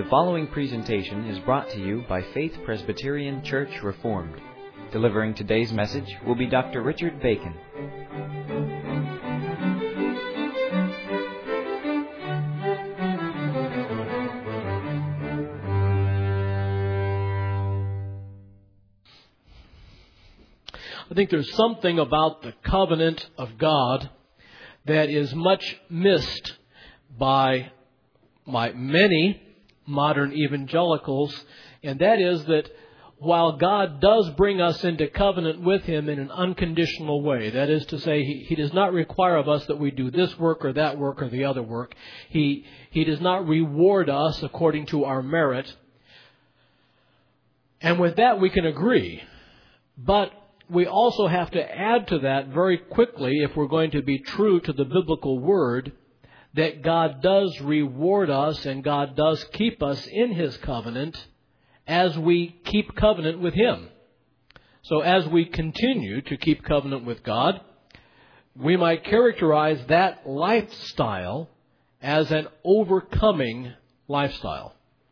The following presentation is brought to you by Faith Presbyterian Church Reformed. Delivering today's message will be Dr. Richard Bacon. I think there's something about the covenant of God that is much missed by many modern evangelicals, and that is that while God does bring us into covenant with Him in an unconditional way, that is to say, He does not require of us that we do this work or that work or the other work. He does not reward us according to our merit. And with that we can agree. But we also have to add to that very quickly, if we're going to be true to the biblical word, that God does reward us and God does keep us in His covenant as we keep covenant with Him. So as we continue to keep covenant with God, we might characterize that lifestyle as an overcoming lifestyle.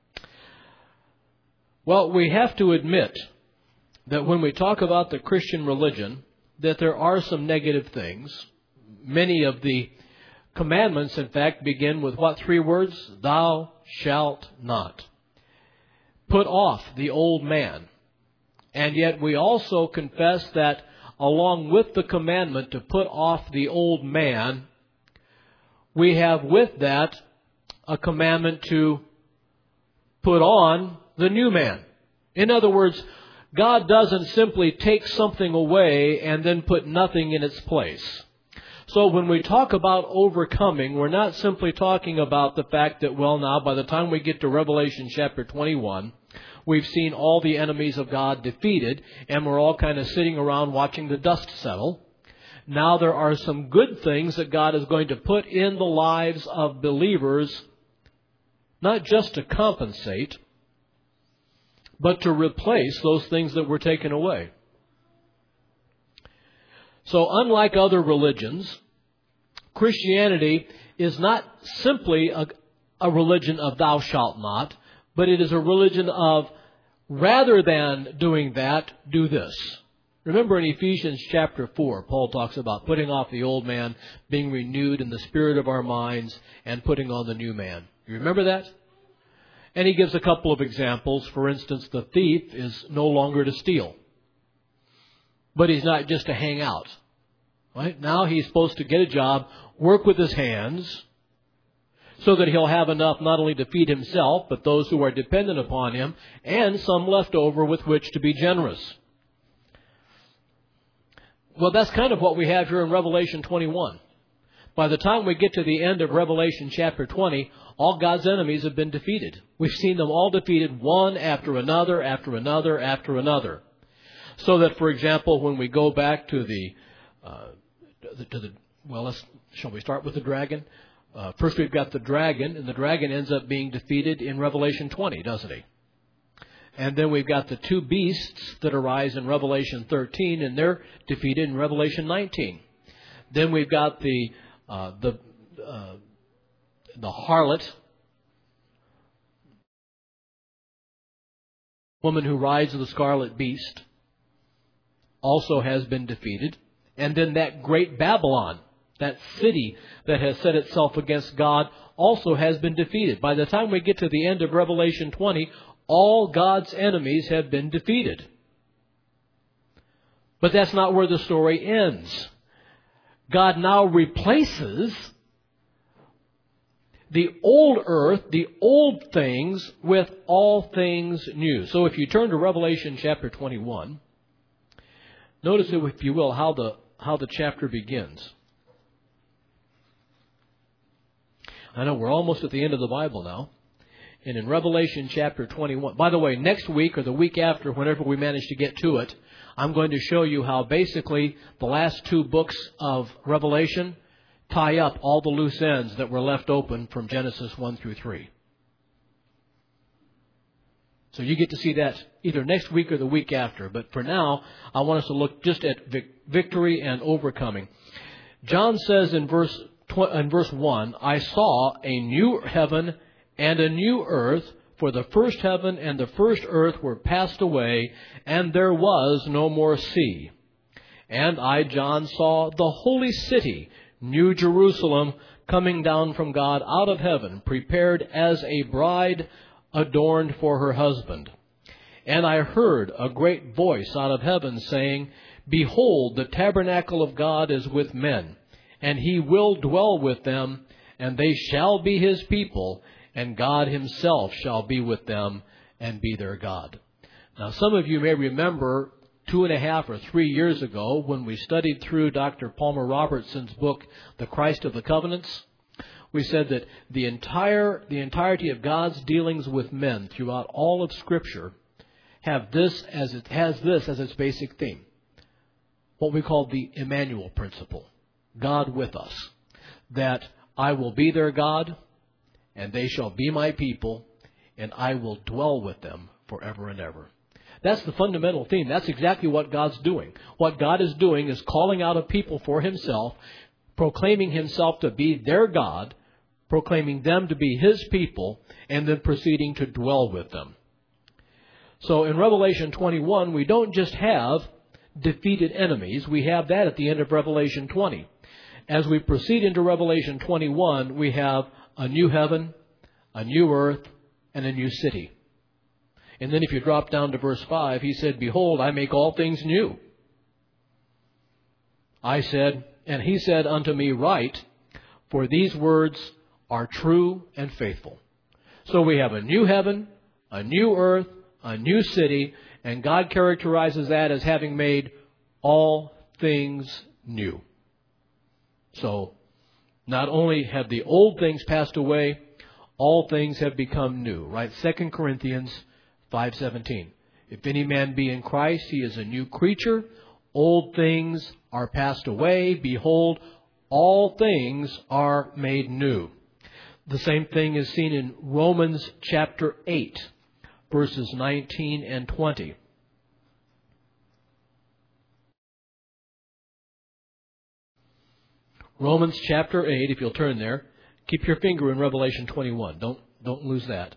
Well, we have to admit that when we talk about the Christian religion, that there are some negative things. Many of the commandments, in fact, begin with what three words? Thou shalt not. Put off the old man. And yet we also confess that along with the commandment to put off the old man, we have with that a commandment to put on the new man. In other words, God doesn't simply take something away and then put nothing in its place. So when we talk about overcoming, we're not simply talking about the fact that, well, now, by the time we get to Revelation chapter 21, we've seen all the enemies of God defeated, and we're all kind of sitting around watching the dust settle. Now there are some good things that God is going to put in the lives of believers, not just to compensate, but to replace those things that were taken away. So unlike other religions, Christianity is not simply a religion of thou shalt not, but it is a religion of rather than doing that, do this. Remember in Ephesians chapter 4, Paul talks about putting off the old man, being renewed in the spirit of our minds, and putting on the new man. You remember that? And he gives a couple of examples. For instance, the thief is no longer to steal. But he's not just to hang out. Right? Now he's supposed to get a job, work with his hands, so that he'll have enough not only to feed himself, but those who are dependent upon him, and some left over with which to be generous. Well, that's kind of what we have here in Revelation 21. By the time we get to the end of Revelation chapter 20, all God's enemies have been defeated. We've seen them all defeated, one after another, after another, after another. So that, for example, when we go back to shall we start with the dragon? First we've got the dragon, and the dragon ends up being defeated in Revelation 20, doesn't he? And then we've got the two beasts that arise in Revelation 13, and they're defeated in Revelation 19. Then we've got the harlot, woman who rides the scarlet beast, also has been defeated. And then that great Babylon, that city that has set itself against God, also has been defeated. By the time we get to the end of Revelation 20, all God's enemies have been defeated. But that's not where the story ends. God now replaces the old earth, the old things, with all things new. So if you turn to Revelation chapter 21, notice, if you will, how the chapter begins. I know we're almost at the end of the Bible now. And in Revelation chapter 21, by the way, next week or the week after, whenever we manage to get to it, I'm going to show you how basically the last two books of Revelation tie up all the loose ends that were left open from Genesis 1 through 3. So you get to see that either next week or the week after. But for now, I want us to look just at victory and overcoming. John says in verse 1, I saw a new heaven and a new earth, for the first heaven and the first earth were passed away, and there was no more sea. And I, John, saw the holy city, New Jerusalem, coming down from God out of heaven, prepared as a bride adorned for her husband. And I heard a great voice out of heaven saying, Behold, the tabernacle of God is with men, and he will dwell with them, and they shall be his people, and God himself shall be with them and be their God. Now, some of you may remember 2.5 or 3 years ago when we studied through Dr. Palmer Robertson's book, The Christ of the Covenants. We said that the entirety of God's dealings with men throughout all of Scripture has this as its basic theme. What we call the Emmanuel principle. God with us. That I will be their God, and they shall be my people, and I will dwell with them forever and ever. That's the fundamental theme. That's exactly what God's doing. What God is doing is calling out a people for himself, proclaiming himself to be their God, proclaiming them to be his people, and then proceeding to dwell with them. So in Revelation 21, we don't just have defeated enemies. We have that at the end of Revelation 20. As we proceed into Revelation 21, we have a new heaven, a new earth, and a new city. And then if you drop down to verse 5, he said, Behold, I make all things new. I said, and he said unto me, Write, for these words are true and faithful. So we have a new heaven, a new earth, a new city, and God characterizes that as having made all things new. So, not only have the old things passed away, all things have become new. Right? 2 Corinthians 5:17. If any man be in Christ, he is a new creature. Old things are passed away. Behold, all things are made new. The same thing is seen in Romans chapter 8, verses 19 and 20. Romans chapter 8, if you'll turn there. Keep your finger in Revelation 21. Don't lose that.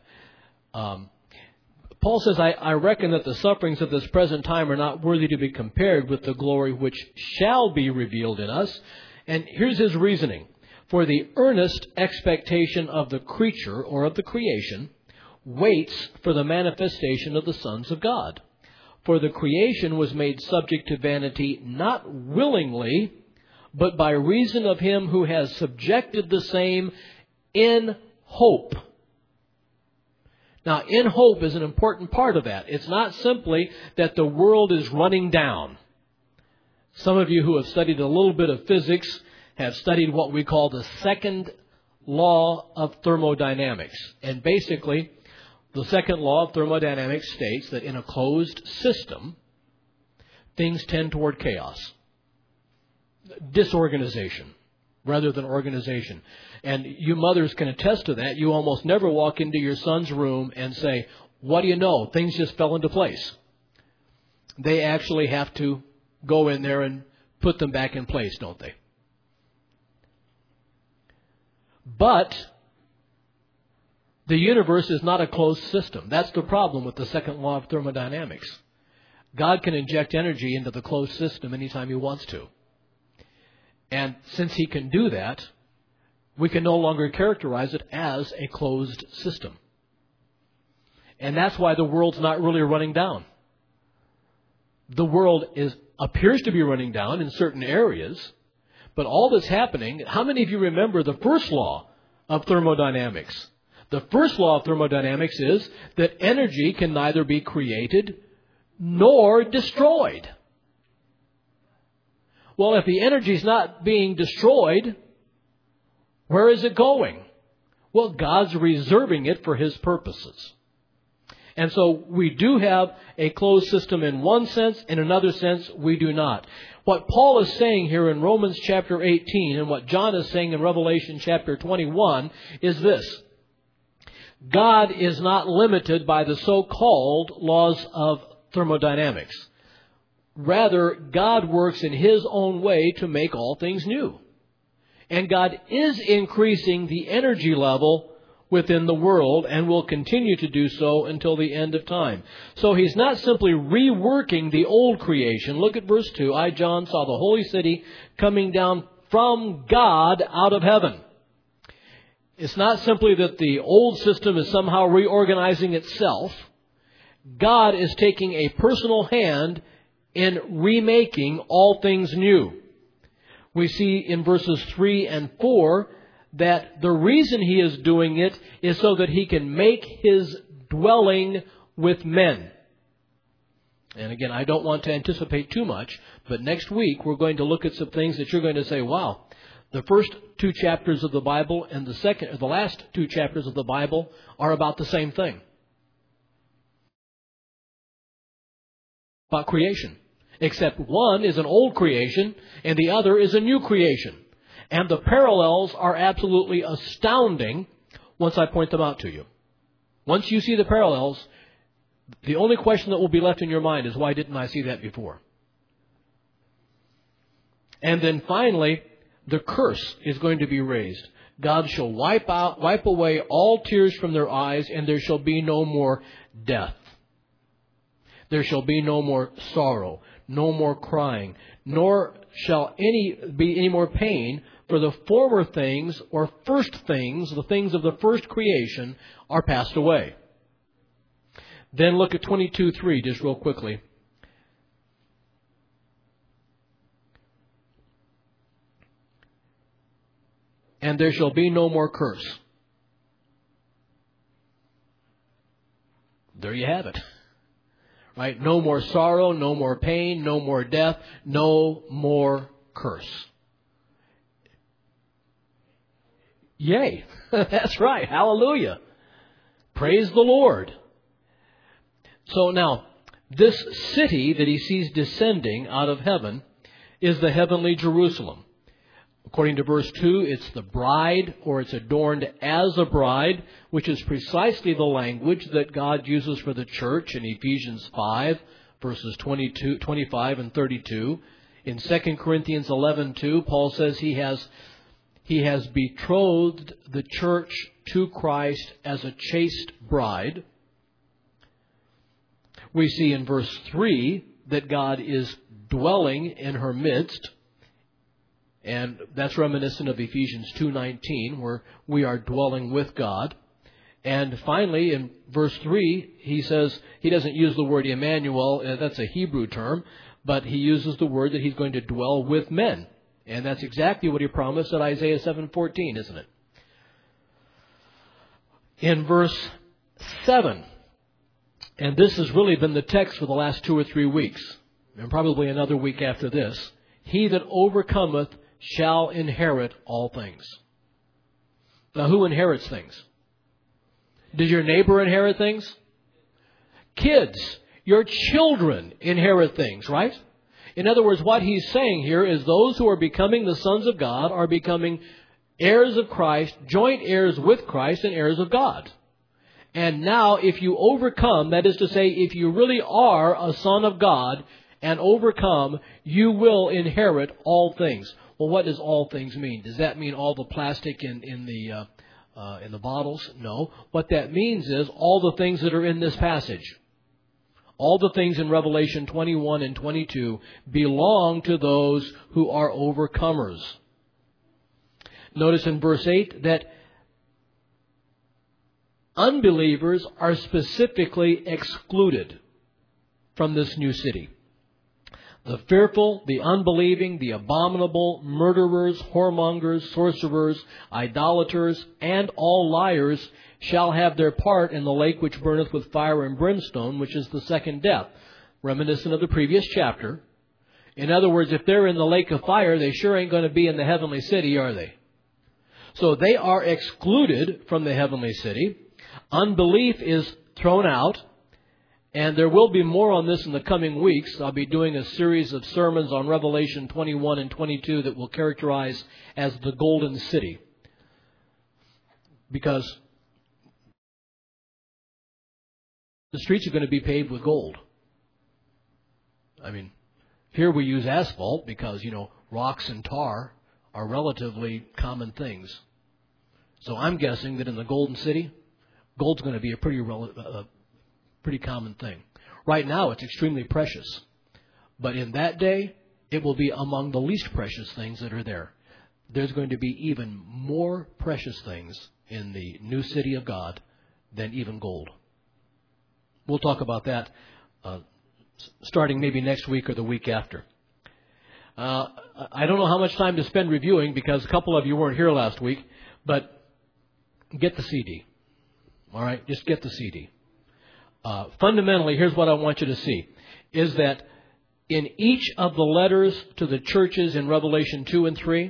Paul says, I reckon that the sufferings of this present time are not worthy to be compared with the glory which shall be revealed in us. And here's his reasoning. For the earnest expectation of the creature, or of the creation, waits for the manifestation of the sons of God. For the creation was made subject to vanity, not willingly, but by reason of him who has subjected the same in hope. Now, in hope is an important part of that. It's not simply that the world is running down. Some of you who have studied a little bit of physics have studied what we call the second law of thermodynamics. And basically, the second law of thermodynamics states that in a closed system, things tend toward chaos. Disorganization rather than organization. And you mothers can attest to that. You almost never walk into your son's room and say, what do you know? Things just fell into place. They actually have to go in there and put them back in place, don't they? But the universe is not a closed system. That's the problem with the second law of thermodynamics. God can inject energy into the closed system anytime he wants to. And since he can do that, we can no longer characterize it as a closed system. And that's why the world's not really running down. The world appears to be running down in certain areas, but all that's happening, how many of you remember the first law of thermodynamics? The first law of thermodynamics is that energy can neither be created nor destroyed. Well, if the energy is not being destroyed, where is it going? Well, God's reserving it for his purposes. And so we do have a closed system in one sense. In another sense, we do not. What Paul is saying here in Romans chapter 18 and what John is saying in Revelation chapter 21 is this. God is not limited by the so-called laws of thermodynamics. Rather, God works in his own way to make all things new. And God is increasing the energy level within the world and will continue to do so until the end of time. So He's not simply reworking the old creation. Look at verse 2. I, John, saw the holy city coming down from God out of heaven. It's not simply that the old system is somehow reorganizing itself. God is taking a personal hand in remaking all things new. We see in verses 3 and 4 that the reason He is doing it is so that He can make His dwelling with men. And again, I don't want to anticipate too much, but next week we're going to look at some things that you're going to say, wow, the first 2 chapters of the Bible and the last 2 chapters of the Bible are about the same thing. About creation. Except one is an old creation and the other is a new creation. And the parallels are absolutely astounding once I point them out to you. Once you see the parallels, the only question that will be left in your mind is, why didn't I see that before? And then finally, the curse is going to be raised. God shall wipe away all tears from their eyes, and there shall be no more death. There shall be no more sorrow, no more crying, nor shall be any more pain, for the former things, or first things, the things of the first creation, are passed away. Then look at 22:3, just real quickly. And there shall be no more curse. There you have it. Right? No more sorrow, no more pain, no more death, no more curse. Yay. That's right. Hallelujah. Praise the Lord. So now, this city that He sees descending out of heaven is the heavenly Jerusalem. According to verse 2, it's the bride, or it's adorned as a bride, which is precisely the language that God uses for the church in Ephesians 5, verses 25 and 32. In 2 Corinthians 11:2, Paul says He has betrothed the church to Christ as a chaste bride. We see in verse 3 that God is dwelling in her midst. And that's reminiscent of Ephesians 2:19, where we are dwelling with God. And finally, in verse 3, he says, he doesn't use the word Emmanuel, that's a Hebrew term, but he uses the word that He's going to dwell with men. And that's exactly what He promised at Isaiah 7:14, isn't it? In verse 7, and this has really been the text for the last 2 or 3 weeks, and probably another week after this, he that overcometh shall inherit all things. Now, who inherits things? Does your neighbor inherit things? Kids, your children inherit things, right? In other words, what he's saying here is those who are becoming the sons of God are becoming heirs of Christ, joint heirs with Christ, and heirs of God. And now, if you overcome, that is to say, if you really are a son of God and overcome, you will inherit all things. Well, what does all things mean? Does that mean all the plastic in the bottles? No. What that means is all the things that are in this passage. All the things in Revelation 21 and 22 belong to those who are overcomers. Notice in verse 8 that unbelievers are specifically excluded from this new city. The fearful, the unbelieving, the abominable, murderers, whoremongers, sorcerers, idolaters, and all liars shall have their part in the lake which burneth with fire and brimstone, which is the second death, reminiscent of the previous chapter. In other words, if they're in the lake of fire, they sure ain't going to be in the heavenly city, are they? So they are excluded from the heavenly city. Unbelief is thrown out. And there will be more on this in the coming weeks. I'll be doing a series of sermons on Revelation 21 and 22 that will characterize as the Golden City. Because the streets are going to be paved with gold. I mean, here we use asphalt because, rocks and tar are relatively common things. So I'm guessing that in the Golden City, gold's going to be a pretty common thing. Right now, it's extremely precious. But in that day, it will be among the least precious things that are there. There's going to be even more precious things in the new city of God than even gold. We'll talk about that starting maybe next week or the week after. I don't know how much time to spend reviewing because a couple of you weren't here last week, but get the CD. All right, just get the CD. Fundamentally, here's what I want you to see, is that in each of the letters to the churches in Revelation 2 and 3,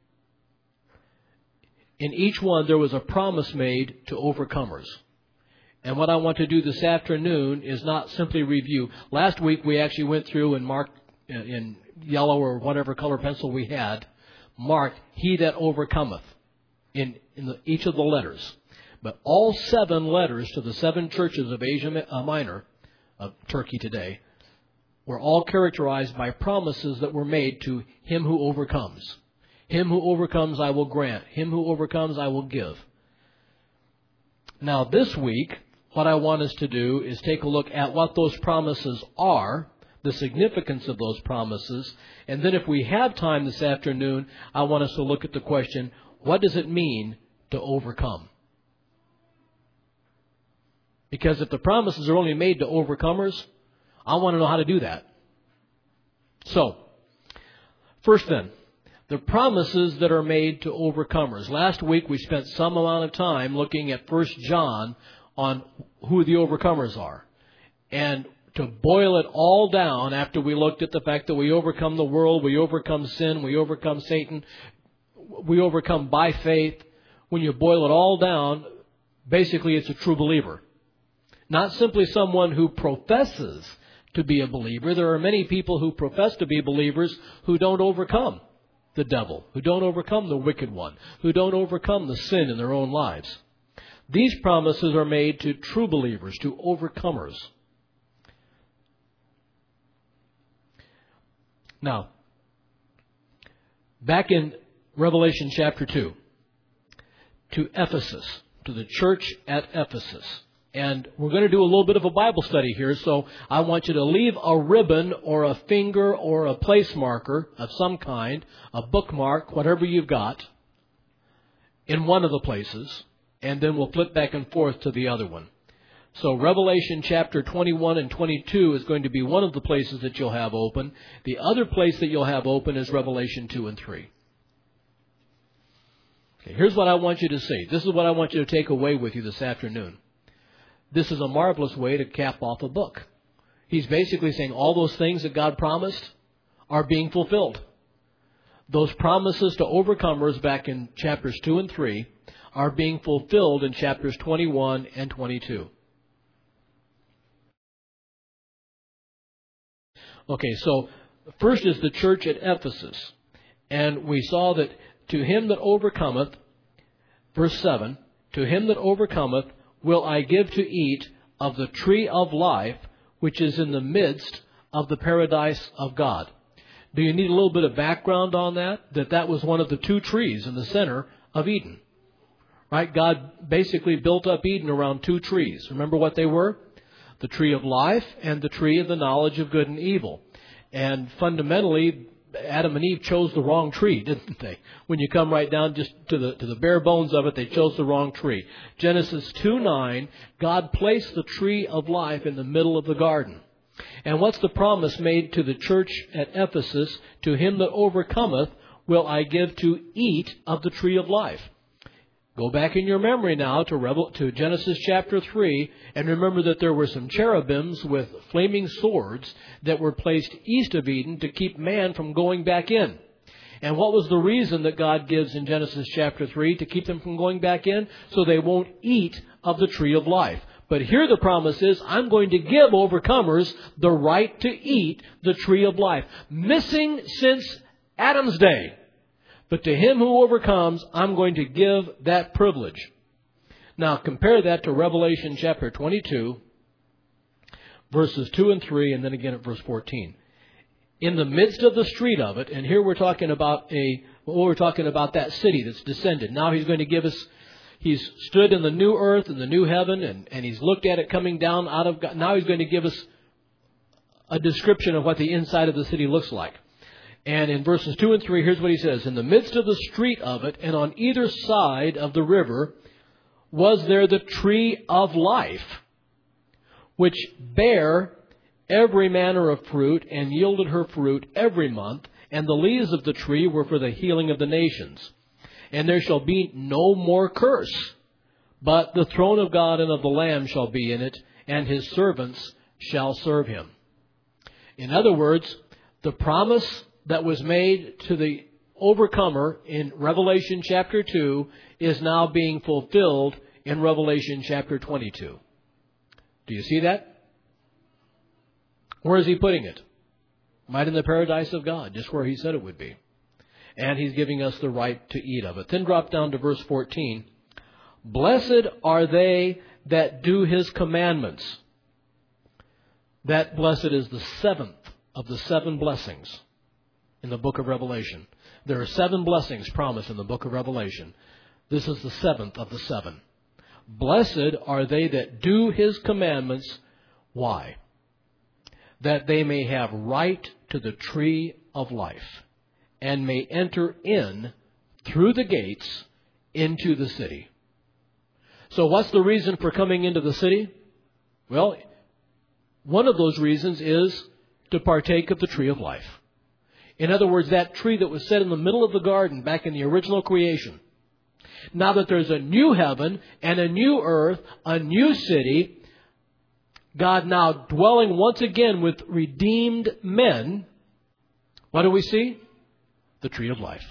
in each one there was a promise made to overcomers. And what I want to do this afternoon is not simply review. Last week we actually went through and marked in yellow or whatever color pencil we had, marked he that overcometh in each of the letters. But all 7 letters to the 7 churches of Asia Minor, of Turkey today, were all characterized by promises that were made to him who overcomes. Him who overcomes I will grant. Him who overcomes I will give. Now this week, what I want us to do is take a look at what those promises are, the significance of those promises, and then if we have time this afternoon, I want us to look at the question, what does it mean to overcome? Because if the promises are only made to overcomers, I want to know how to do that. So, first then, the promises that are made to overcomers. Last week we spent some amount of time looking at 1 John on who the overcomers are. And to boil it all down, after we looked at the fact that we overcome the world, we overcome sin, we overcome Satan, we overcome by faith, when you boil it all down, basically it's a true believer. Not simply someone who professes to be a believer. There are many people who profess to be believers who don't overcome the devil, who don't overcome the wicked one, who don't overcome the sin in their own lives. These promises are made to true believers, to overcomers. Now, back in Revelation chapter 2, to Ephesus, to the church at Ephesus. And we're going to do a little bit of a Bible study here, so I want you to leave a ribbon or a finger or a place marker of some kind, a bookmark, whatever you've got, in one of the places, and then we'll flip back and forth to the other one. So Revelation chapter 21 and 22 is going to be one of the places that you'll have open. The other place that you'll have open is Revelation 2 and 3. Okay, here's what I want you to see. This is what I want you to take away with you this afternoon. This is a marvelous way to cap off a book. He's basically saying all those things that God promised are being fulfilled. Those promises to overcomers back in chapters 2 and 3 are being fulfilled in chapters 21 and 22. Okay, so first is the church at Ephesus. And we saw that to him that overcometh, verse 7, to him that overcometh will I give to eat of the tree of life, which is in the midst of the paradise of God. Do you need a little bit of background on that? That was one of the 2 trees in the center of Eden. Right? God basically built up Eden around 2 trees. Remember what they were? The tree of life and the tree of the knowledge of good and evil. And fundamentally, Adam and Eve chose the wrong tree, didn't they? When you come right down just to the bare bones of it, they chose the wrong tree. Genesis 2:9, God placed the tree of life in the middle of the garden. And what's the promise made to the church at Ephesus? To him that overcometh will I give to eat of the tree of life. Go back in your memory now to Genesis chapter 3 and remember that there were some cherubims with flaming swords that were placed east of Eden to keep man from going back in. And what was the reason that God gives in Genesis chapter 3 to keep them from going back in? So they won't eat of the tree of life. But here the promise is, I'm going to give overcomers the right to eat the tree of life. Missing since Adam's day. But to him who overcomes, I'm going to give that privilege. Now compare that to Revelation chapter 22, verses 2 and 3, and then again at verse 14. In the midst of the street of it, and here we're talking about that city that's descended. Now he's going to give us He's stood in the new earth and the new heaven, and He's looked at it coming down out of God. Now He's going to give us a description of what the inside of the city looks like. And in verses 2 and 3, here's what He says. In the midst of the street of it, and on either side of the river, was there the tree of life, which bare every manner of fruit, and yielded her fruit every month. And the leaves of the tree were for the healing of the nations. And there shall be no more curse, but the throne of God and of the Lamb shall be in it, and His servants shall serve Him. In other words, the promise that was made to the overcomer in Revelation chapter 2 is now being fulfilled in Revelation chapter 22. Do you see that? Where is He putting it? Right in the paradise of God, just where He said it would be. And He's giving us the right to eat of it. Then drop down to verse 14. Blessed are they that do His commandments. That blessed is the seventh of the 7 blessings in the book of Revelation. There are 7 blessings promised in the book of Revelation. This is the 7th of the 7. Blessed are they that do His commandments. Why? That they may have right to the tree of life, and may enter in through the gates into the city. So what's the reason for coming into the city? Well, one of those reasons is to partake of the tree of life. In other words, that tree that was set in the middle of the garden back in the original creation. Now that there's a new heaven and a new earth, a new city, God now dwelling once again with redeemed men, what do we see? The tree of life.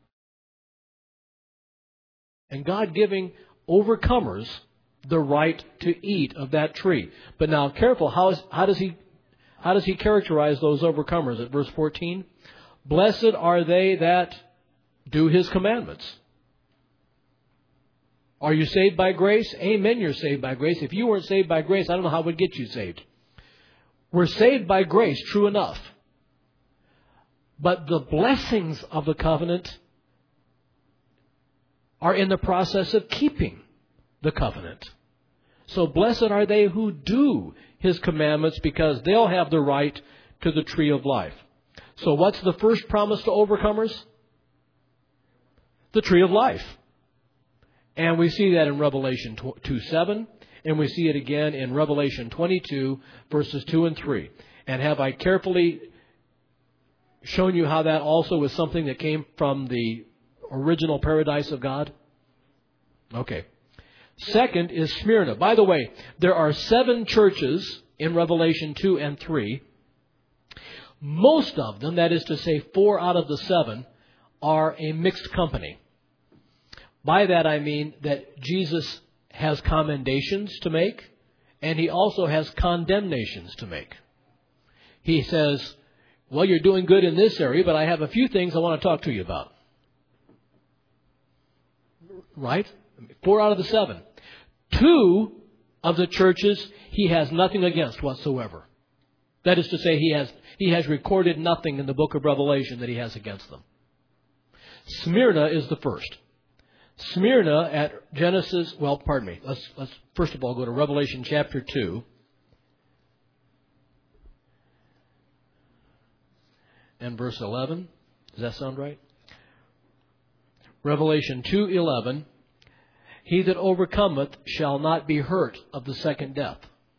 And God giving overcomers the right to eat of that tree. But now careful, how does he characterize those overcomers at verse 14? Blessed are they that do His commandments. Are you saved by grace? Amen, you're saved by grace. If you weren't saved by grace, I don't know how it would get you saved. We're saved by grace, true enough. But the blessings of the covenant are in the process of keeping the covenant. So blessed are they who do His commandments, because they'll have the right to the tree of life. So what's the first promise to overcomers? The tree of life. And we see that in Revelation 2:7, and we see it again in Revelation 22, verses 2 and 3. And have I carefully shown you how that also was something that came from the original paradise of God? Okay. Second is Smyrna. By the way, there are 7 churches in Revelation 2 and 3. Most of them, that is to say 4 out of the 7, are a mixed company. By that I mean that Jesus has commendations to make, and He also has condemnations to make. He says, well, you're doing good in this area, but I have a few things I want to talk to you about. Right? 4 out of the 7. 2 of the churches He has nothing against whatsoever. That is to say, He has recorded nothing in the book of Revelation that He has against them. Smyrna is the first. Smyrna at Genesis, let's first of all go to Revelation chapter 2. And verse 11. Does that sound right? Revelation 2:11. He that overcometh shall not be hurt of the second death.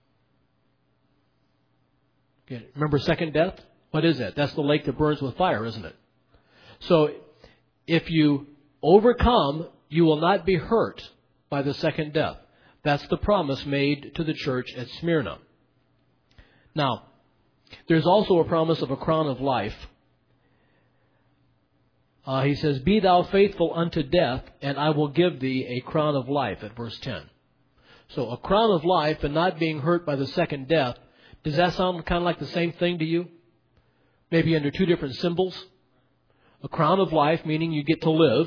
Okay, remember second death? What is that? That's the lake that burns with fire, isn't it? So if you overcome, you will not be hurt by the second death. That's the promise made to the church at Smyrna. Now, there's also a promise of a crown of life. He says, be thou faithful unto death, and I will give thee a crown of life, at verse 10. So a crown of life and not being hurt by the second death, does that sound kind of like the same thing to you? Maybe under 2 different symbols? A crown of life, meaning you get to live,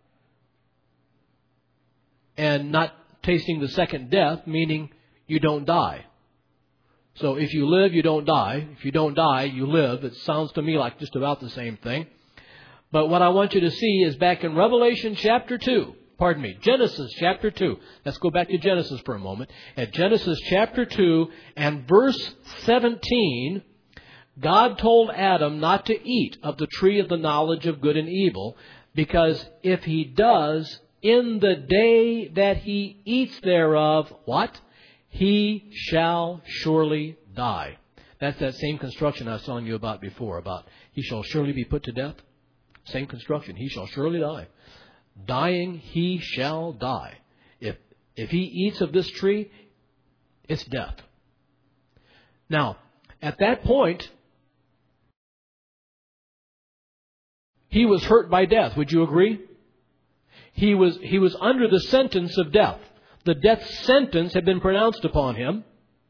and not tasting the second death, meaning you don't die. So if you live, you don't die. If you don't die, you live. It sounds to me like just about the same thing. But what I want you to see is back in Revelation chapter 2, Genesis chapter 2. Let's go back to Genesis for a moment. At Genesis chapter 2 and verse 17, God told Adam not to eat of the tree of the knowledge of good and evil, because if he does, in the day that he eats thereof, what? He shall surely die. That's that same construction I was telling you about before, about he shall surely be put to death. Same construction. He shall surely die. Dying, he shall die. If he eats of this tree, it's death. Now, at that point, he was hurt by death. Would you agree? He was under the sentence of death. The death sentence had been pronounced upon him.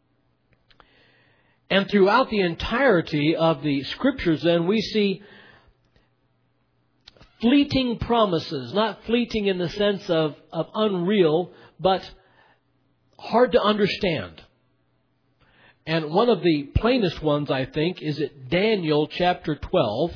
And throughout the entirety of the Scriptures, then, we see fleeting promises. Not fleeting in the sense of unreal, but hard to understand. And one of the plainest ones, I think, is at Daniel chapter 12.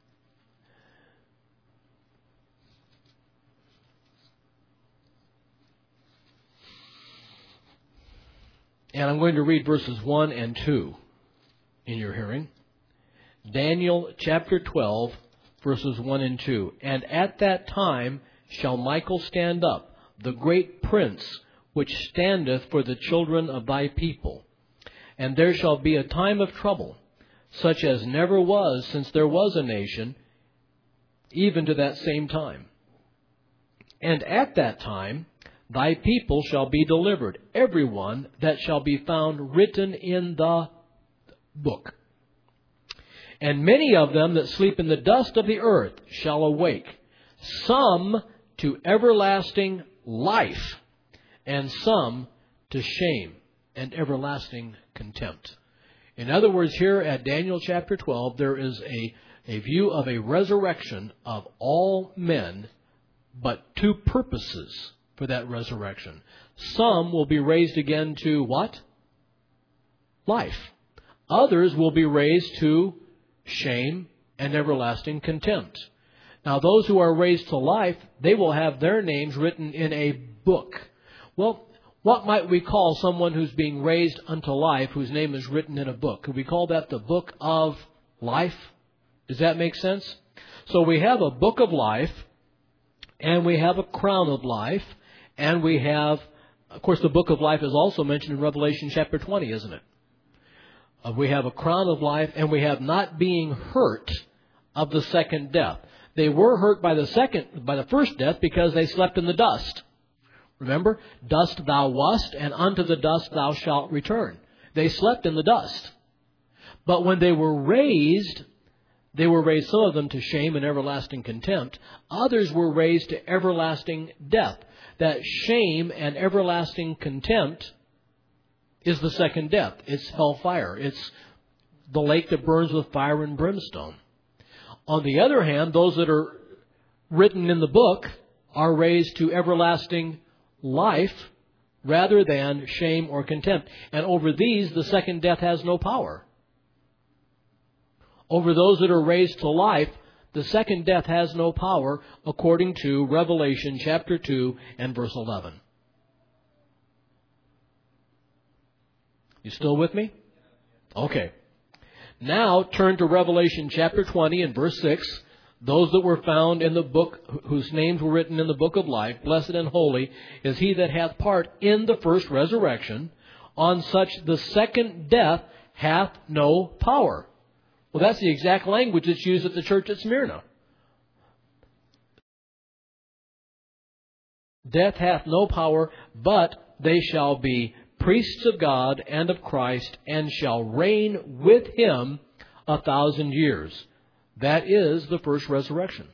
And I'm going to read verses 1 and 2 in your hearing. Daniel chapter 12, verses 1 and 2. And at that time shall Michael stand up, the great prince, which standeth for the children of thy people. And there shall be a time of trouble, such as never was since there was a nation, even to that same time. And at that time thy people shall be delivered, every one that shall be found written in the book. And many of them that sleep in the dust of the earth shall awake, some to everlasting life, and some to shame and everlasting contempt. In other words, here at Daniel chapter 12, there is a view of a resurrection of all men, but two purposes for that resurrection. Some will be raised again to what? Life. Others will be raised to shame and everlasting contempt. Now, those who are raised to life, they will have their names written in a book. Well, what might we call someone who's being raised unto life, whose name is written in a book? Could we call that the book of life? Does that make sense? So we have a book of life, and we have a crown of life, and we have, of course, the book of life is also mentioned in Revelation chapter 20, isn't it? We have a crown of life, and we have not being hurt of the second death. They were hurt by the first death because they slept in the dust. Remember, dust thou wast, and unto the dust thou shalt return. They slept in the dust. But when they were raised, some of them to shame and everlasting contempt. Others were raised to everlasting death. That shame and everlasting contempt is the second death. It's hellfire. It's the lake that burns with fire and brimstone. On the other hand, those that are written in the book are raised to everlasting life rather than shame or contempt. And over these, the second death has no power. Over those that are raised to life, the second death has no power, according to Revelation chapter 2 and verse 11. You still with me? Okay. Now turn to Revelation chapter 20 and verse 6. Those that were found in the book, whose names were written in the book of life, blessed and holy is he that hath part in the first resurrection. On such the second death hath no power. Well, that's the exact language that's used at the church at Smyrna. Death hath no power, but they shall be priests of God and of Christ, and shall reign with him 1,000 years. That is the first resurrection.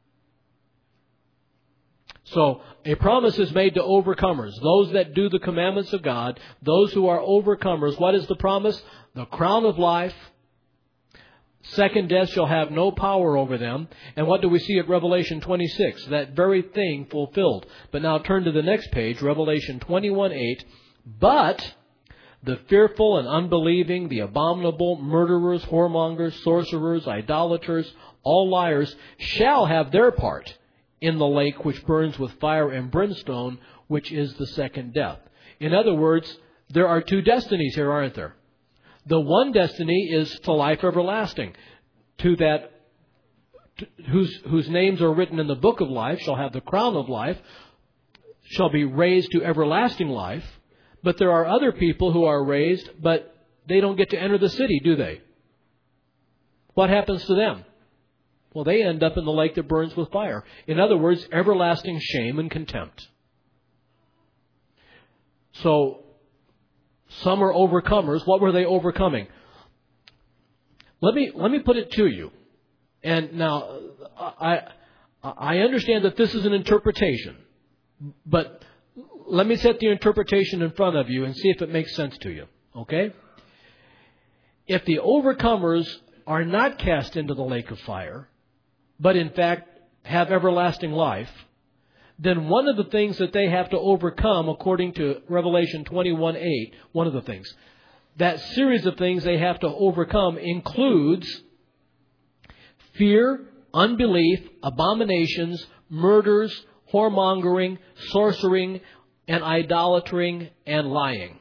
So, a promise is made to overcomers, those that do the commandments of God, those who are overcomers. What is the promise? The crown of life. Second death shall have no power over them. And what do we see at Revelation 26? That very thing fulfilled. But now turn to the next page, Revelation 21:8. But the fearful and unbelieving, the abominable, murderers, whoremongers, sorcerers, idolaters, all liars, shall have their part in the lake which burns with fire and brimstone, which is the second death. In other words, there are two destinies here, aren't there? The one destiny is to life everlasting. Whose names are written in the book of life shall have the crown of life, shall be raised to everlasting life. But there are other people who are raised, but they don't get to enter the city, do they? What happens to them? Well, they end up in the lake that burns with fire. In other words, everlasting shame and contempt. So, some are overcomers. What were they overcoming? Let me put it to you. And now, I understand that this is an interpretation. But let me set the interpretation in front of you and see if it makes sense to you. Okay? If the overcomers are not cast into the lake of fire, but in fact have everlasting life, then one of the things that they have to overcome, according to Revelation 21:8, one of the things, that series of things they have to overcome includes fear, unbelief, abominations, murders, whoremongering, sorcering, and idolatering, and lying.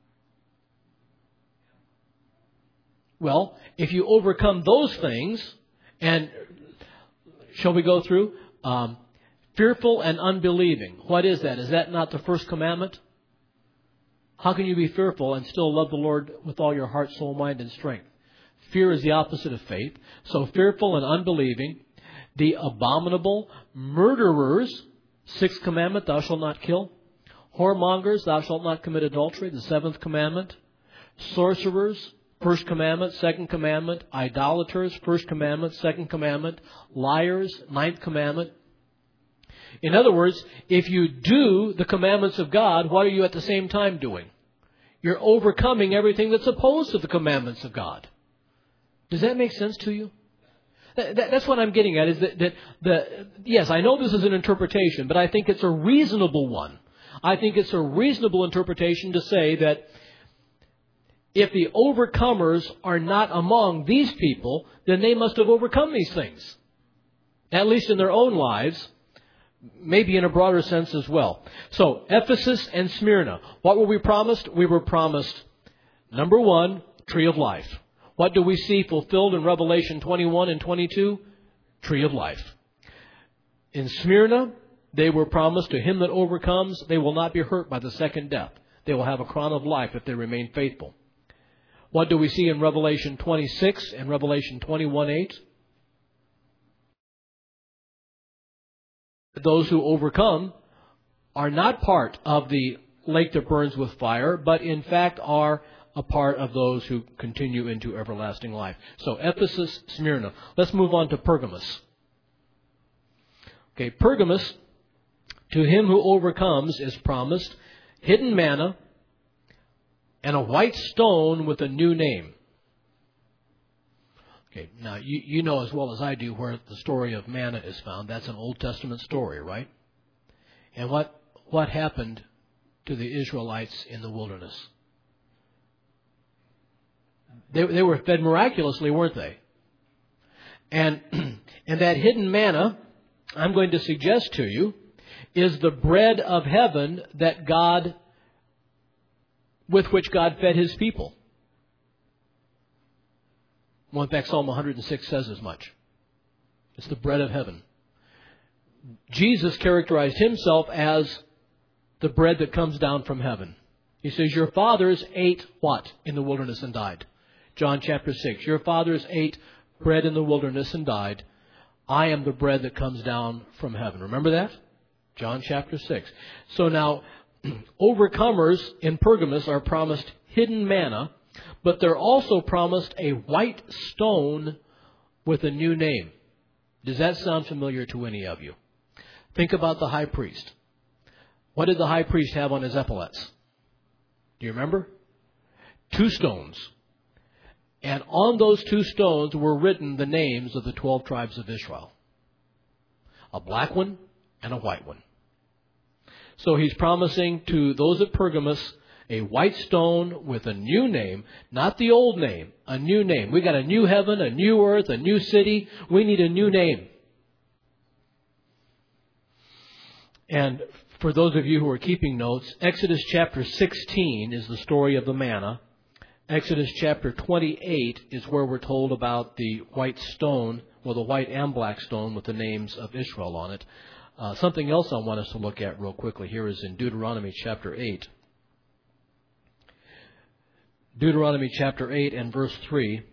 Well, if you overcome those things, and shall we go through? Fearful and unbelieving. What is that? Is that not the first commandment? How can you be fearful and still love the Lord with all your heart, soul, mind, and strength? Fear is the opposite of faith. So fearful and unbelieving. The abominable, murderers, sixth commandment, thou shalt not kill. Whoremongers, thou shalt not commit adultery, the seventh commandment. Sorcerers, first commandment, second commandment. Idolaters, first commandment, second commandment. Liars, ninth commandment. In other words, if you do the commandments of God, what are you at the same time doing? You're overcoming everything that's opposed to the commandments of God. Does that make sense to you? That's what I'm getting at, is yes, I know this is an interpretation, but I think it's a reasonable one. I think it's a reasonable interpretation to say that if the overcomers are not among these people, then they must have overcome these things. At least in their own lives, maybe in a broader sense as well. So, Ephesus and Smyrna. What were we promised? We were promised, number one, tree of life. What do we see fulfilled in Revelation 21 and 22? Tree of life. In Smyrna, they were promised, to him that overcomes, they will not be hurt by the second death. They will have a crown of life if they remain faithful. What do we see in Revelation 26 and Revelation 21:8? Those who overcome are not part of the lake that burns with fire, but in fact are a part of those who continue into everlasting life. So Ephesus, Smyrna. Let's move on to Pergamos. Okay, Pergamos, to him who overcomes is promised hidden manna and a white stone with a new name. Okay, now you know as well as I do where the story of manna is found. That's an Old Testament story, right? And what happened to the Israelites in the wilderness? They were fed miraculously, weren't they? And that hidden manna, I'm going to suggest to you, is the bread of heaven with which God fed his people. Well, in fact, Psalm 106 says as much. It's the bread of heaven. Jesus characterized himself as the bread that comes down from heaven. He says, your fathers ate what in the wilderness and died? John chapter 6. Your fathers ate bread in the wilderness and died. I am the bread that comes down from heaven. Remember that? John chapter 6. So now, overcomers in Pergamos are promised hidden manna, but they're also promised a white stone with a new name. Does that sound familiar to any of you? Think about the high priest. What did the high priest have on his epaulets? Do you remember? 2 stones. And on those 2 stones were written the names of the 12 tribes of Israel. A black one and a white one. So he's promising to those at Pergamos a white stone with a new name, not the old name, a new name. We got a new heaven, a new earth, a new city. We need a new name. And for those of you who are keeping notes, Exodus chapter 16 is the story of the manna. Exodus chapter 28 is where we're told about the white stone, well, the white and black stone with the names of Israel on it. Something else I want us to look at real quickly here is in Deuteronomy chapter 8. Deuteronomy chapter 8 and verse 3.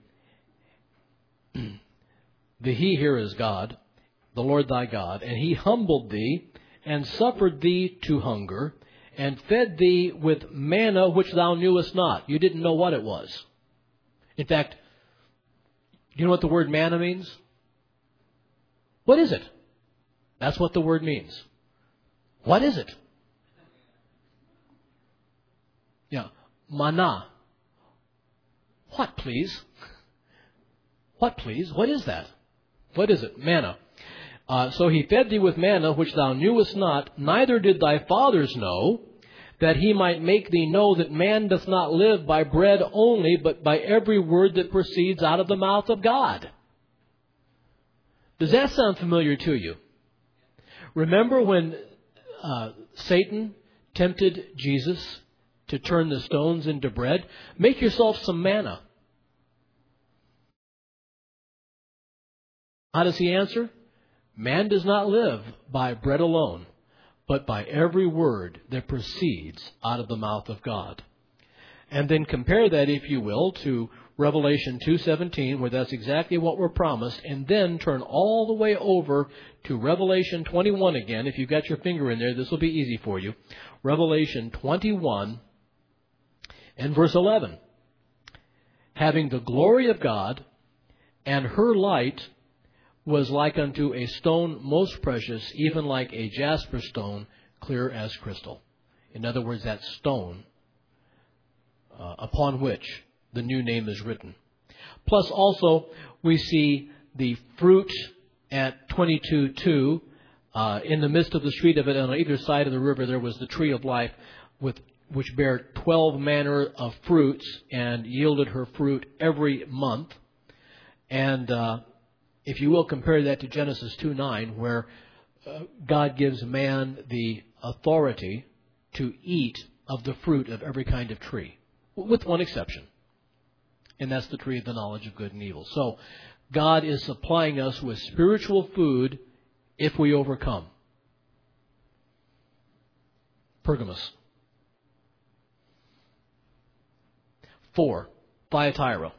The He here is God, the Lord thy God, and He humbled thee and suffered thee to hunger, and fed thee with manna which thou knewest not. You didn't know what it was. In fact, do you know what the word manna means? What is it? That's what the word means. What is it? Yeah, manna. What, please? What, please? What is that? What is it? Manna. So he fed thee with manna which thou knewest not, neither did thy fathers know, that he might make thee know that man doth not live by bread only, but by every word that proceeds out of the mouth of God. Does that sound familiar to you? Remember when Satan tempted Jesus to turn the stones into bread? Make yourself some manna. How does he answer? Man does not live by bread alone, but by every word that proceeds out of the mouth of God. And then compare that, if you will, to Revelation 2:17, where that's exactly what we're promised, and then turn all the way over to Revelation 21 again. If you've got your finger in there, this will be easy for you. Revelation 21 and verse 11. Having the glory of God, and her light was like unto a stone most precious, even like a jasper stone, clear as crystal. In other words, that stone upon which the new name is written. Plus also, we see the fruit at 22:2. In the midst of the street of it, on either side of the river, there was the tree of life, which bare 12 manner of fruits, and yielded her fruit every month. And if you will, compare that to Genesis 2:9, where God gives man the authority to eat of the fruit of every kind of tree, with one exception. And that's the tree of the knowledge of good and evil. So God is supplying us with spiritual food if we overcome. Pergamos. 4. Thyatira.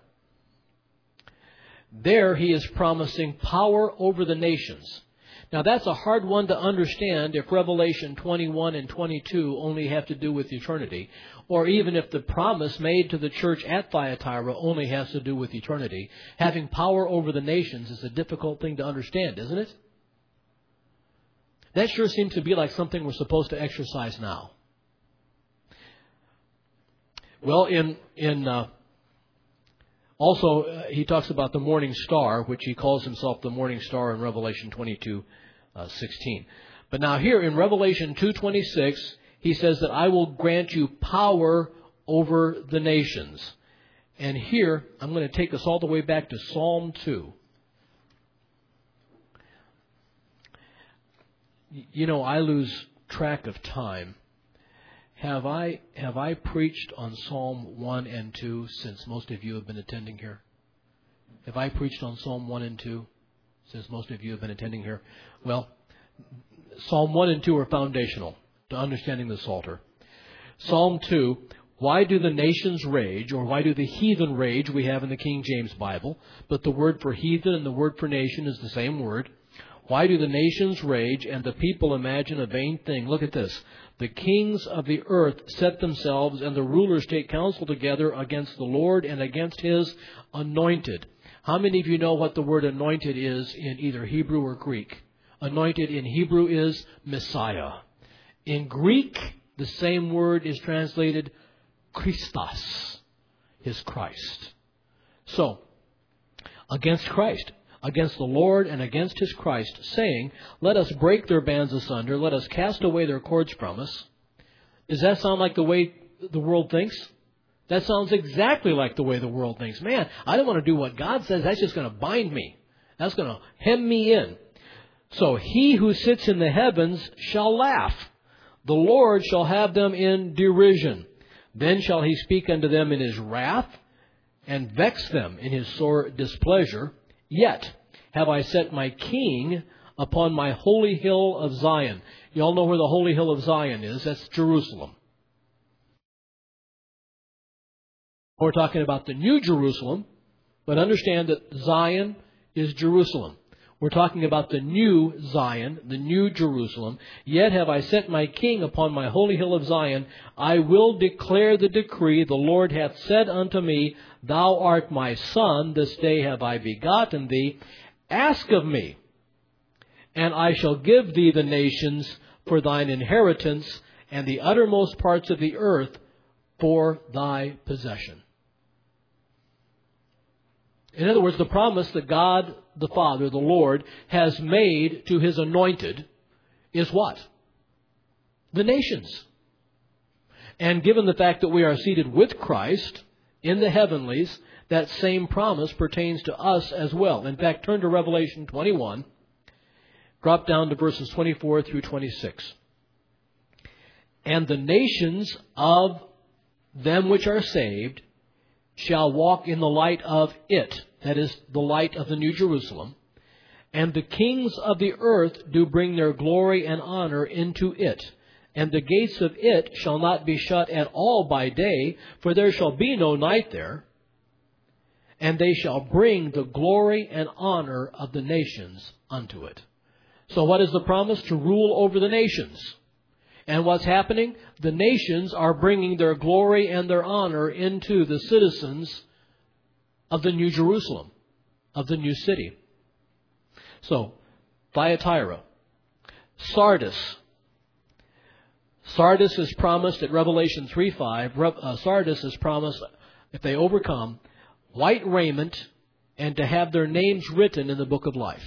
There he is promising power over the nations. Now that's a hard one to understand if Revelation 21 and 22 only have to do with eternity, or even if the promise made to the church at Thyatira only has to do with eternity. Having power over the nations is a difficult thing to understand, isn't it? That sure seems to be like something we're supposed to exercise now. Well, also, he talks about the morning star, which he calls himself the morning star in Revelation 22:16. But now here in Revelation 2:26, he says that I will grant you power over the nations. And here, I'm going to take us all the way back to Psalm 2. You know, I lose track of time. Have I preached on Psalm 1 and 2 since most of you have been attending here? Have I preached on Psalm 1 and 2 since most of you have been attending here? Well, Psalm 1 and 2 are foundational to understanding the Psalter. Psalm 2, why do the nations rage, or why do the heathen rage, we have in the King James Bible, but the word for heathen and the word for nation is the same word. Why do the nations rage and the people imagine a vain thing? Look at this. The kings of the earth set themselves, and the rulers take counsel together against the Lord and against His anointed. How many of you know what the word anointed is in either Hebrew or Greek? Anointed in Hebrew is Messiah. In Greek, the same word is translated Christos, His Christ. So, against Christ, against the Lord and against His Christ, saying, let us break their bands asunder, let us cast away their cords from us. Does that sound like the way the world thinks? That sounds exactly like the way the world thinks. Man, I don't want to do what God says. That's just going to bind me. That's going to hem me in. So he who sits in the heavens shall laugh. The Lord shall have them in derision. Then shall he speak unto them in his wrath, and vex them in his sore displeasure. Yet have I set my king upon my holy hill of Zion. You all know where the holy hill of Zion is. That's Jerusalem. We're talking about the New Jerusalem, but understand that Zion is Jerusalem. We're talking about the new Zion, the new Jerusalem. Yet have I set my king upon my holy hill of Zion. I will declare the decree. The Lord hath said unto me, Thou art my son. This day have I begotten thee. Ask of me, and I shall give thee the nations for thine inheritance, and the uttermost parts of the earth for thy possession. In other words, the promise that God the Father, the Lord, has made to His anointed is what? The nations. And given the fact that we are seated with Christ in the heavenlies, that same promise pertains to us as well. In fact, turn to Revelation 21. Drop down to verses 24 through 26. And the nations of them which are saved shall walk in the light of it, that is, the light of the New Jerusalem. And the kings of the earth do bring their glory and honor into it. And the gates of it shall not be shut at all by day, for there shall be no night there. And they shall bring the glory and honor of the nations unto it. So what is the promise? To rule over the nations. And what's happening? The nations are bringing their glory and their honor into the citizens of the New Jerusalem, of the new city. So, Thyatira, Sardis. Sardis is promised at Revelation 3:5. Sardis is promised, if they overcome, white raiment and to have their names written in the book of life.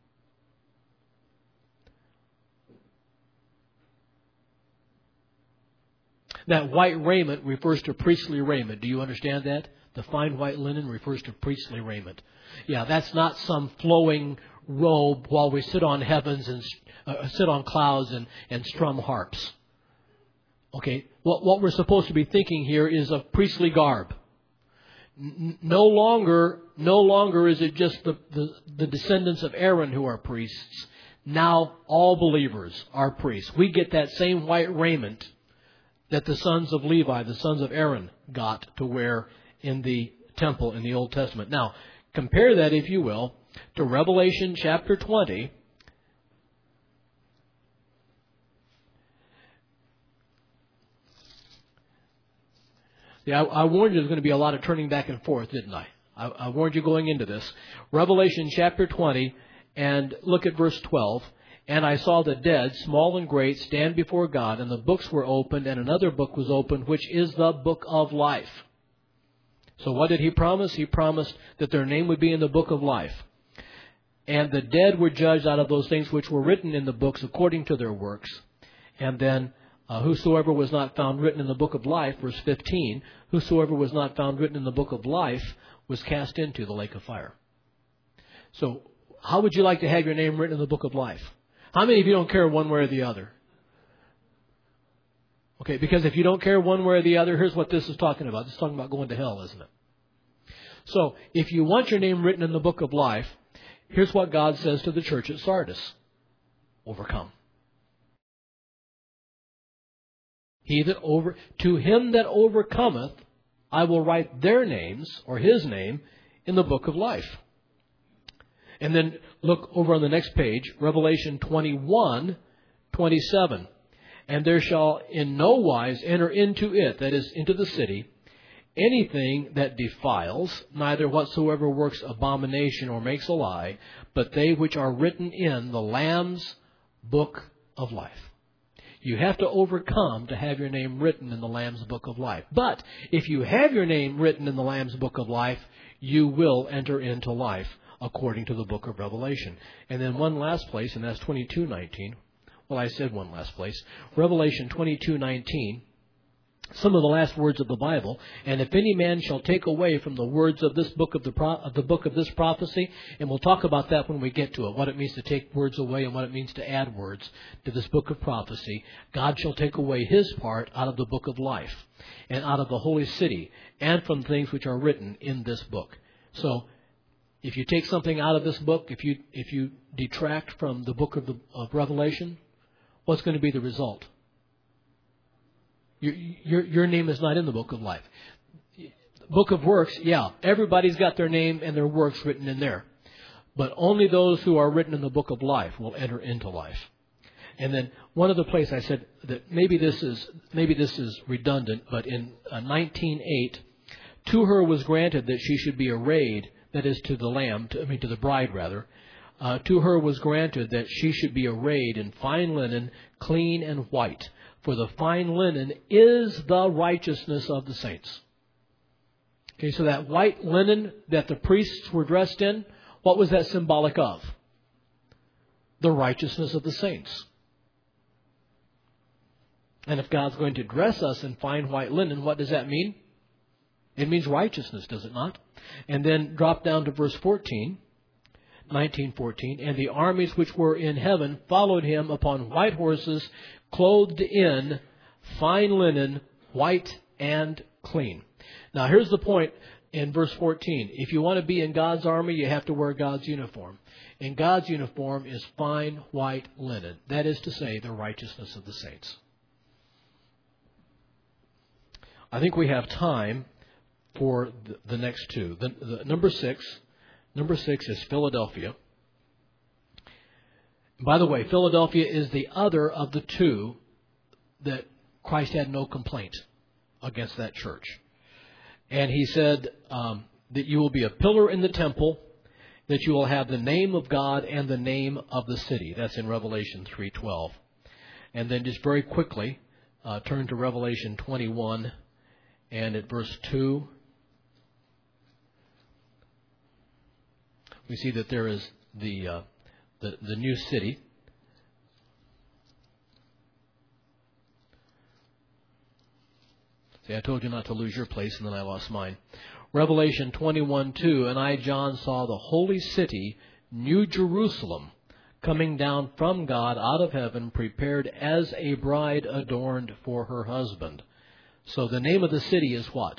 That white raiment refers to priestly raiment. Do you understand that? The fine white linen refers to priestly raiment. Yeah, that's not some flowing robe while we sit on heavens and sit on clouds and strum harps. Okay, what we're supposed to be thinking here is of priestly garb. No longer is it just the descendants of Aaron who are priests. Now all believers are priests. We get that same white raiment that the sons of Levi, the sons of Aaron, got to wear in the temple in the Old Testament. Now, compare that, if you will, to Revelation chapter 20. Yeah, I warned you there's going to be a lot of turning back and forth, didn't I? I warned you going into this. Revelation chapter 20, and look at verse 12. And I saw the dead, small and great, stand before God, and the books were opened, and another book was opened, which is the book of life. So what did He promise? He promised that their name would be in the book of life. And the dead were judged out of those things which were written in the books according to their works. And then whosoever was not found written in the book of life, verse 15, whosoever was not found written in the book of life was cast into the lake of fire. So how would you like to have your name written in the book of life? How many of you don't care one way or the other? Okay, because if you don't care one way or the other, here's what this is talking about. This is talking about going to hell, isn't it? So, if you want your name written in the book of life, here's what God says to the church at Sardis. Overcome. To him that overcometh, I will write their names, or his name, in the book of life. And then look over on the next page, Revelation 21:27. And there shall in no wise enter into it, that is, into the city, anything that defiles, neither whatsoever works abomination or makes a lie, but they which are written in the Lamb's book of life. You have to overcome to have your name written in the Lamb's book of life. But if you have your name written in the Lamb's book of life, you will enter into life, according to the book of Revelation. And then one last place, and that's 22:19. Well, I said one last place. Revelation 22:19. some of the last words of the Bible. And if any man shall take away from the words of this book of the book of this prophecy, and we'll talk about that when we get to it, what it means to take words away and what it means to add words to this book of prophecy, God shall take away his part out of the book of life and out of the holy city and from things which are written in this book. So, if you take something out of this book, if you detract from the book of Revelation, what's going to be the result? Your name is not in the book of life. Book of works, yeah, everybody's got their name and their works written in there. But only those who are written in the book of life will enter into life. And then one other place I said that maybe this is redundant, but in 19:8, to her was granted that she should be arrayed, that is to the lamb, to the bride rather. To her was granted that she should be arrayed in fine linen, clean and white. For the fine linen is the righteousness of the saints. Okay, so that white linen that the priests were dressed in, what was that symbolic of? The righteousness of the saints. And if God's going to dress us in fine white linen, what does that mean? It means righteousness, does it not? And then drop down to verse 14. 19:14, and the armies which were in heaven followed him upon white horses, clothed in fine linen, white and clean. Now here's the point in verse 14. If you want to be in God's army, you have to wear God's uniform. And God's uniform is fine white linen. That is to say, the righteousness of the saints. I think we have time for the next two. The number 6. Number 6 is Philadelphia. By the way, Philadelphia is the other of the two that Christ had no complaint against that church. And he said that you will be a pillar in the temple, that you will have the name of God and the name of the city. That's in Revelation 3:12. And then just very quickly, turn to Revelation 21 and at verse 2. We see that there is the new city. See, I told you not to lose your place, and then I lost mine. Revelation 21:2, and I, John, saw the holy city, New Jerusalem, coming down from God out of heaven, prepared as a bride adorned for her husband. So the name of the city is what?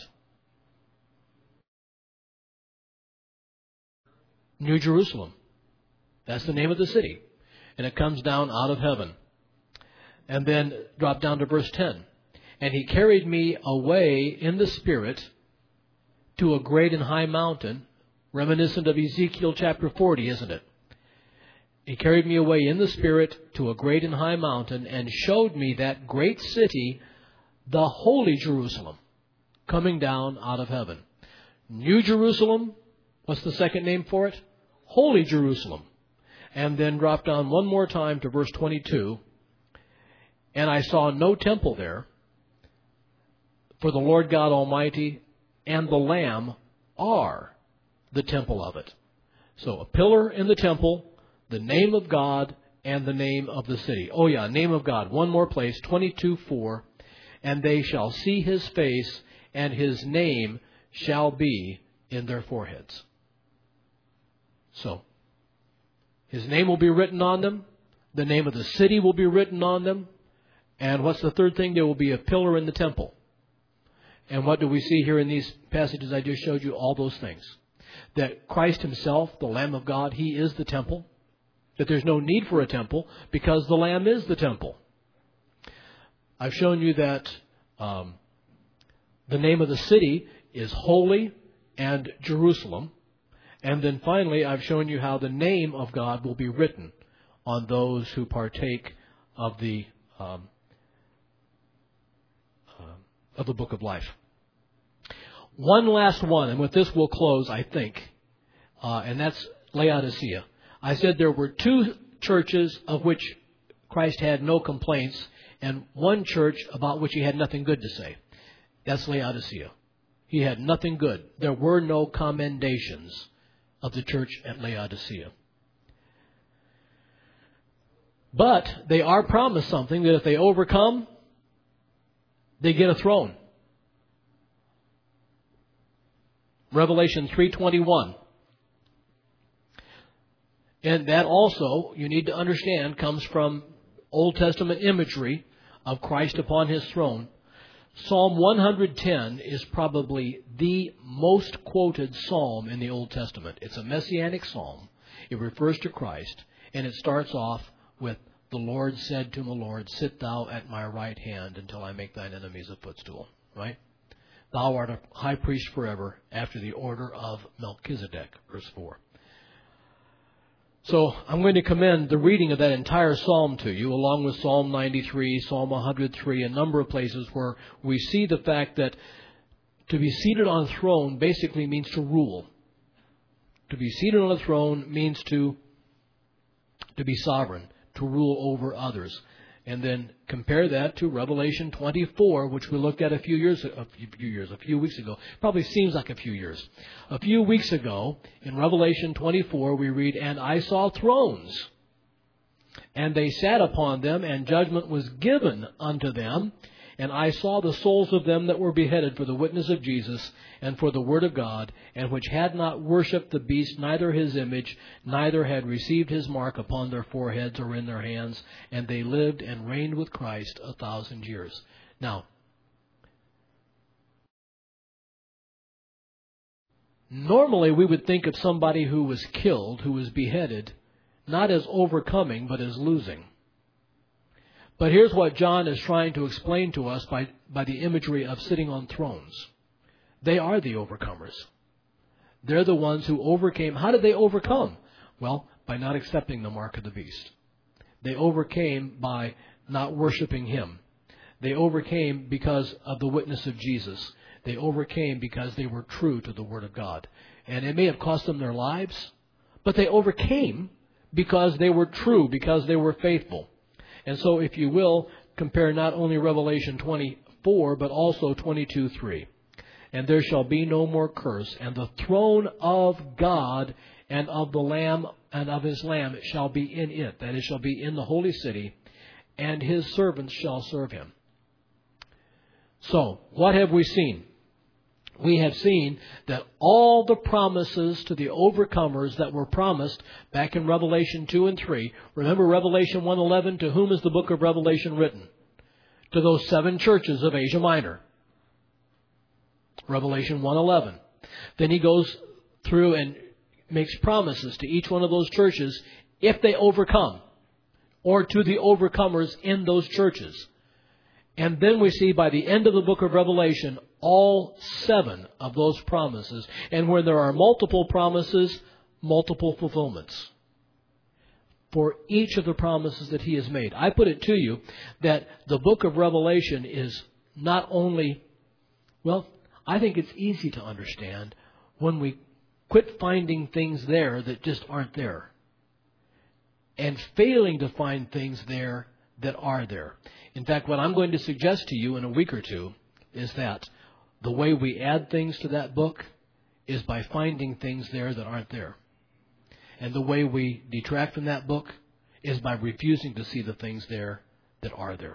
New Jerusalem. That's the name of the city. And it comes down out of heaven. And then drop down to verse 10. And he carried me away in the Spirit to a great and high mountain, reminiscent of Ezekiel chapter 40, isn't it? He carried me away in the Spirit to a great and high mountain and showed me that great city, the holy Jerusalem, coming down out of heaven. New Jerusalem, what's the second name for it? Holy Jerusalem. And then drop down one more time to verse 22. And I saw no temple there, for the Lord God Almighty and the Lamb are the temple of it. So a pillar in the temple, the name of God, and the name of the city. Oh yeah, name of God. One more place, 22:4. And they shall see his face, and his name shall be in their foreheads. So, his name will be written on them. The name of the city will be written on them. And what's the third thing? There will be a pillar in the temple. And what do we see here in these passages I just showed you? All those things. That Christ himself, the Lamb of God, he is the temple. That there's no need for a temple because the Lamb is the temple. I've shown you that the name of the city is Holy and Jerusalem. And then finally, I've shown you how the name of God will be written on those who partake of the book of life. One last one, and with this we'll close, I think, and that's Laodicea. I said there were two churches of which Christ had no complaints, and one church about which he had nothing good to say. That's Laodicea. He had nothing good. There were no commendations of the church at Laodicea. But they are promised something, that if they overcome, they get a throne. Revelation 3:21. And that also, you need to understand, comes from Old Testament imagery of Christ upon His throne. Psalm 110 is probably the most quoted psalm in the Old Testament. It's a messianic psalm. It refers to Christ, and it starts off with, "The Lord said to my Lord, sit thou at my right hand until I make thine enemies a footstool." Right? Thou art a high priest forever after the order of Melchizedek, verse 4. So I'm going to commend the reading of that entire psalm to you, along with Psalm 93, Psalm 103, a number of places where we see the fact that to be seated on a throne basically means to rule. To be seated on a throne means to be sovereign, to rule over others. And then compare that to Revelation 24, which we looked at a few weeks ago. Probably seems like a few years. A few weeks ago, in Revelation 24, we read, "And I saw thrones, and they sat upon them, and judgment was given unto them. And I saw the souls of them that were beheaded for the witness of Jesus and for the word of God, and which had not worshipped the beast, neither his image, neither had received his mark upon their foreheads or in their hands. And they lived and reigned with Christ 1,000 years." Now, normally we would think of somebody who was killed, who was beheaded, not as overcoming, but as losing. But here's what John is trying to explain to us by the imagery of sitting on thrones. They are the overcomers. They're the ones who overcame. How did they overcome? Well, by not accepting the mark of the beast. They overcame by not worshiping Him. They overcame because of the witness of Jesus. They overcame because they were true to the Word of God. And it may have cost them their lives, but they overcame because they were true, because they were faithful. And so, if you will, compare not only Revelation 24, but also 22:3. "And there shall be no more curse, and the throne of God and of the Lamb and of His Lamb shall be in it," that is, shall be in the holy city, "and His servants shall serve Him." So, what have we seen? We have seen that all the promises to the overcomers that were promised back in Revelation 2 and 3. Remember Revelation 1:11, to whom is the book of Revelation written? To those 7 churches of Asia Minor. Revelation 1:11. Then he goes through and makes promises to each one of those churches if they overcome, or to the overcomers in those churches. And then we see by the end of the book of Revelation, all 7 of those promises. And where there are multiple promises, multiple fulfillments for each of the promises that He has made. I put it to you that the book of Revelation is not only, well, I think it's easy to understand when we quit finding things there that just aren't there, and failing to find things there that are there. In fact, what I'm going to suggest to you in a week or two is that the way we add things to that book is by finding things there that aren't there. And the way we detract from that book is by refusing to see the things there that are there.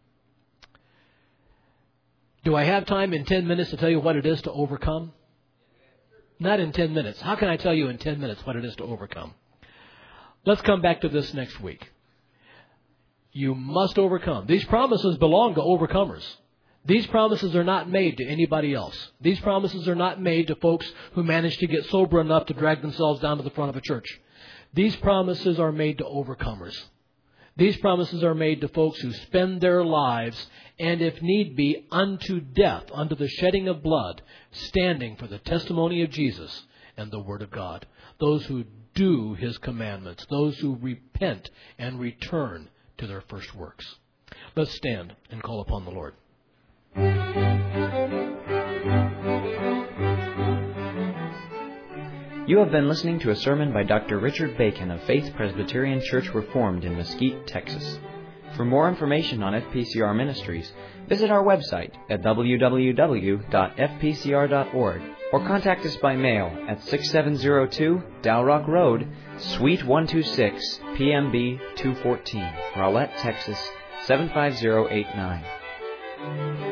Do I have time in 10 minutes to tell you what it is to overcome? Not in 10 minutes. How can I tell you in 10 minutes what it is to overcome? Let's come back to this next week. You must overcome. These promises belong to overcomers. These promises are not made to anybody else. These promises are not made to folks who manage to get sober enough to drag themselves down to the front of a church. These promises are made to overcomers. These promises are made to folks who spend their lives, and if need be, unto death, unto the shedding of blood, standing for the testimony of Jesus and the Word of God. Those who do His commandments. Those who repent and return to their first works. Let's stand and call upon the Lord. You have been listening to a sermon by Dr. Richard Bacon of Faith Presbyterian Church Reformed in Mesquite, Texas. For more information on FPCR Ministries, visit our website at www.fpcr.org or contact us by mail at 6702 Dow Rock Road, Suite 126, PMB 214, Rowlett, Texas 75089.